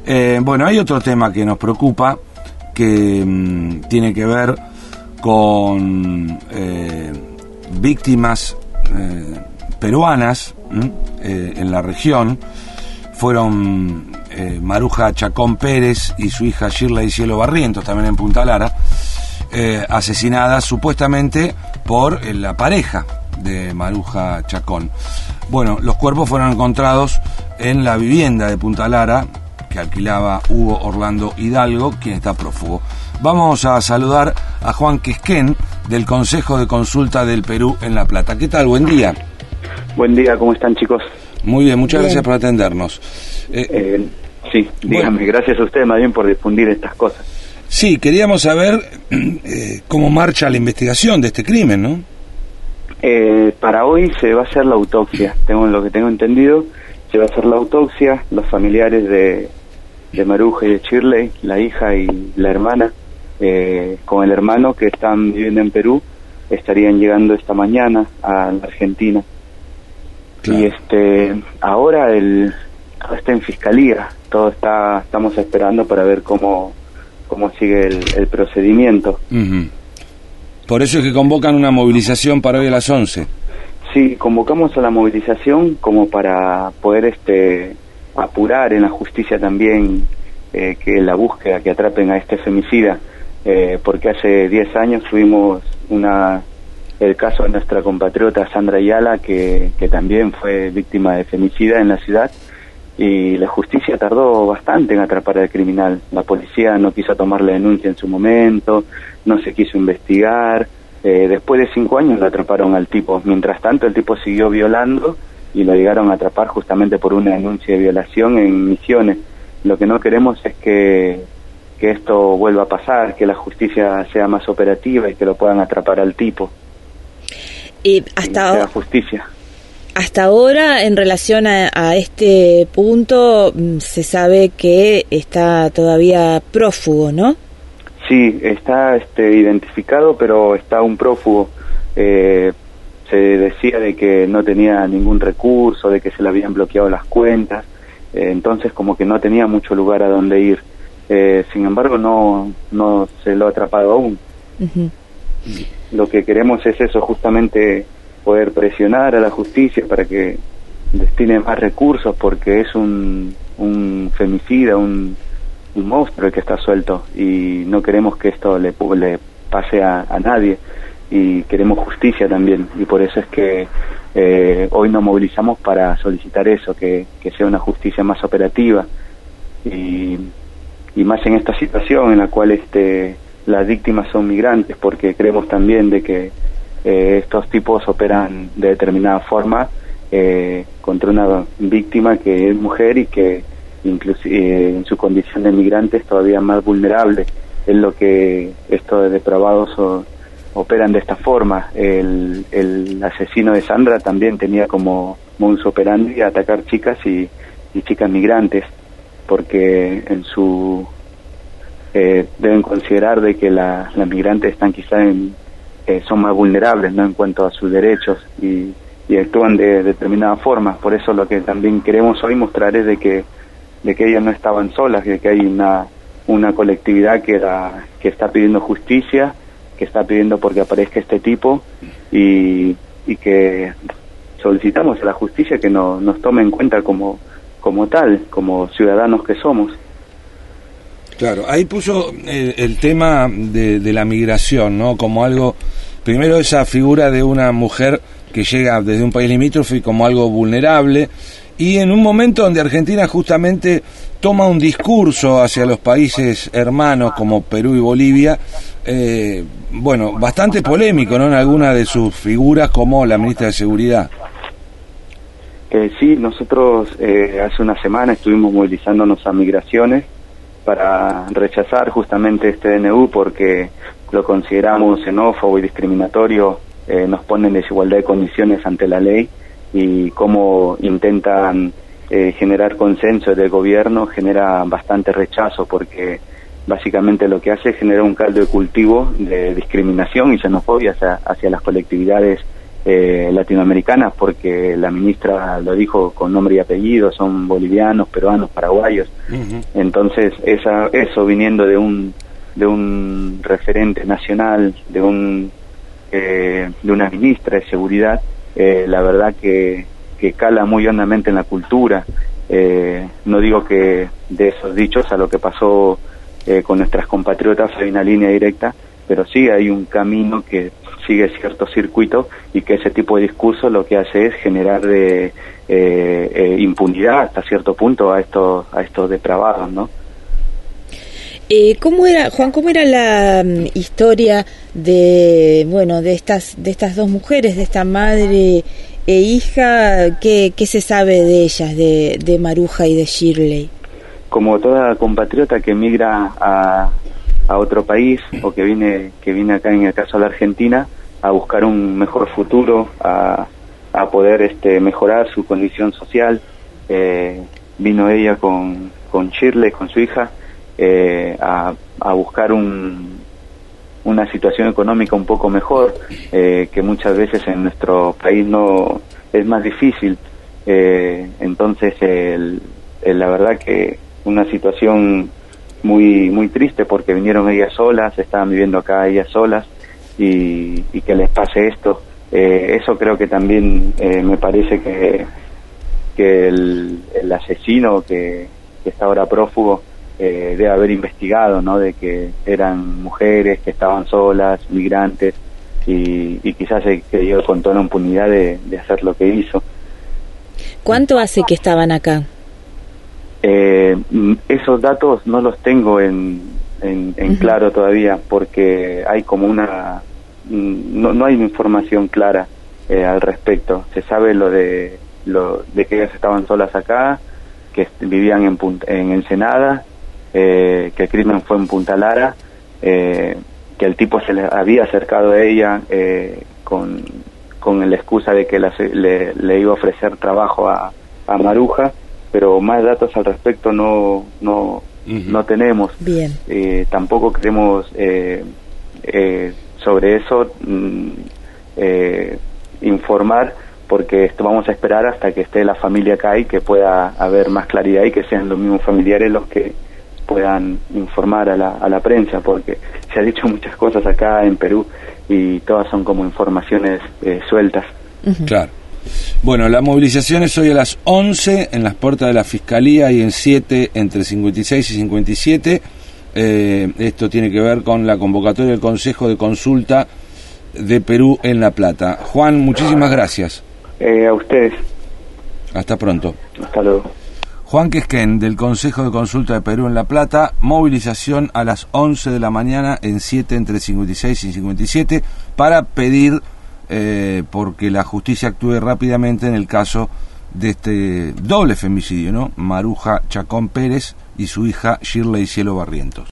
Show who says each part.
Speaker 1: Bueno, hay otro tema que nos preocupa, que tiene que ver con víctimas peruanas en la región. Fueron Maruja Chacón Pérez y su hija Shirley Cielo Barrientos, también en Punta Lara, asesinadas supuestamente por la pareja de Maruja Chacón. Bueno, los cuerpos fueron encontrados en la vivienda de Punta Lara que alquilaba Hugo Orlando Hidalgo, quien está prófugo. Vamos a saludar a Juan Quisquén, del Consejo de Consulta del Perú en La Plata. ¿Qué tal? Buen día.
Speaker 2: Buen día, ¿cómo están, chicos?
Speaker 1: Muy bien, muchas gracias por atendernos.
Speaker 2: Sí, dígame, bueno, gracias a ustedes más bien por difundir estas cosas.
Speaker 1: Sí, queríamos saber cómo marcha la investigación de este crimen, ¿no?
Speaker 2: Para hoy se va a hacer la autopsia, lo que tengo entendido, se va a hacer la autopsia. Los familiares de Maruja y de Shirley, la hija y la hermana, con el hermano que están viviendo en Perú, estarían llegando esta mañana a la Argentina. Claro. Y ahora está en fiscalía, estamos esperando para ver cómo sigue el procedimiento.
Speaker 1: Uh-huh. Por eso es que convocan una movilización para hoy a las 11.
Speaker 2: Sí, convocamos a la movilización como para poder apurar en la justicia también que la búsqueda, que atrapen a este femicida, porque hace 10 años tuvimos el caso de nuestra compatriota Sandra Ayala, que también fue víctima de femicida en la ciudad, y la justicia tardó bastante en atrapar al criminal. La policía no quiso tomar la denuncia en su momento, no se quiso investigar. Después de 5 años lo atraparon al tipo. Mientras tanto el tipo siguió violando y lo llegaron a atrapar justamente por una denuncia de violación en Misiones. Lo que no queremos es que esto vuelva a pasar, que la justicia sea más operativa y que lo puedan atrapar al tipo.
Speaker 3: Hasta
Speaker 2: justicia.
Speaker 3: Hasta ahora, en relación a este punto, se sabe que está todavía prófugo, ¿no?
Speaker 2: Sí, está identificado, pero está un prófugo. Se decía de que no tenía ningún recurso, de que se le habían bloqueado las cuentas, entonces como que no tenía mucho lugar a donde ir. Sin embargo, no se lo ha atrapado aún. Uh-huh. Lo que queremos es eso, justamente poder presionar a la justicia para que destine más recursos, porque es un femicida, un monstruo el que está suelto, y no queremos que esto le pase a nadie, y queremos justicia también, y por eso es que hoy nos movilizamos para solicitar eso, que sea una justicia más operativa, y más en esta situación en la cual las víctimas son migrantes, porque creemos también de que estos tipos operan de determinada forma contra una víctima que es mujer y que inclusive en su condición de migrante es todavía más vulnerable. Es lo que estos depravados operan de esta forma. El asesino de Sandra también tenía como modus operandi atacar chicas y chicas migrantes, porque deben considerar de que las migrantes están quizá son más vulnerables, ¿no?, en cuanto a sus derechos, y actúan de determinada forma. Por eso lo que también queremos hoy mostrar es de que ellas no estaban solas, de que hay una colectividad que está pidiendo justicia, que está pidiendo porque aparezca este tipo, y que solicitamos a la justicia que nos tome en cuenta como tal, como ciudadanos que somos.
Speaker 1: Claro, ahí puso el tema de la migración, ¿no? Como algo, primero esa figura de una mujer que llega desde un país limítrofe como algo vulnerable, y en un momento donde Argentina justamente toma un discurso hacia los países hermanos como Perú y Bolivia, bastante polémico, ¿no?, en alguna de sus figuras, como la ministra de Seguridad.
Speaker 2: Sí, nosotros hace una semana estuvimos movilizándonos a Migraciones para rechazar justamente este DNU, porque lo consideramos xenófobo y discriminatorio, nos pone en desigualdad de condiciones ante la ley, y cómo intentan generar consenso del gobierno genera bastante rechazo, porque básicamente lo que hace es generar un caldo de cultivo de discriminación y xenofobia hacia las colectividades latinoamericanas, porque la ministra lo dijo con nombre y apellido, son bolivianos, peruanos, paraguayos. Entonces eso viniendo de un referente nacional, de una ministra de seguridad, la verdad que cala muy hondamente en la cultura. No digo que de esos dichos a lo que pasó con nuestras compatriotas hay una línea directa, pero sí hay un camino que sigue cierto circuito, y que ese tipo de discurso lo que hace es generar impunidad hasta cierto punto a estos depravados, ¿no?
Speaker 3: ¿Cómo era la historia de estas dos mujeres, de esta madre e hija? ¿Qué se sabe de ellas, de Maruja y de Shirley?
Speaker 2: Como toda compatriota que emigra a otro país, o que viene acá, en el caso de la Argentina, a buscar un mejor futuro, a poder mejorar su condición social, vino ella con Shirley, con su hija, a buscar una situación económica un poco mejor, que muchas veces en nuestro país no es más difícil. Entonces la verdad que una situación muy muy triste, porque vinieron ellas solas, estaban viviendo acá ellas solas, y que les pase esto. Eso creo que también me parece que el asesino que está ahora prófugo debe haber investigado, ¿no? De que eran mujeres que estaban solas, migrantes, y quizás se creyó con toda la impunidad de hacer lo que hizo.
Speaker 3: ¿Cuánto hace que estaban acá?
Speaker 2: Esos datos no los tengo en claro todavía, porque hay como no hay información clara al respecto. Se sabe lo de que ellas estaban solas acá, que vivían en Ensenada, que el crimen fue en Punta Lara, que el tipo se le había acercado a ella con la excusa de que le iba a ofrecer trabajo a Maruja, pero más datos al respecto no tenemos.
Speaker 3: Bien.
Speaker 2: Tampoco queremos sobre eso informar, porque vamos a esperar hasta que esté la familia acá y que pueda haber más claridad, y que sean los mismos familiares los que puedan informar a la prensa, porque se ha dicho muchas cosas acá en Perú y todas son como informaciones sueltas.
Speaker 1: Claro. Bueno, la movilización es hoy a las 11 en las puertas de la Fiscalía y en 7 entre 56 y 57. Esto tiene que ver con la convocatoria del Consejo de Consulta de Perú en La Plata. Juan, muchísimas gracias.
Speaker 2: A ustedes.
Speaker 1: Hasta pronto.
Speaker 2: Hasta luego.
Speaker 1: Juan Quesquén, del Consejo de Consulta de Perú en La Plata. Movilización a las 11 de la mañana en 7 entre 56 y 57 para pedir porque la justicia actúe rápidamente en el caso de este doble femicidio, ¿no? Maruja Chacón Pérez y su hija Shirley Cielo Barrientos.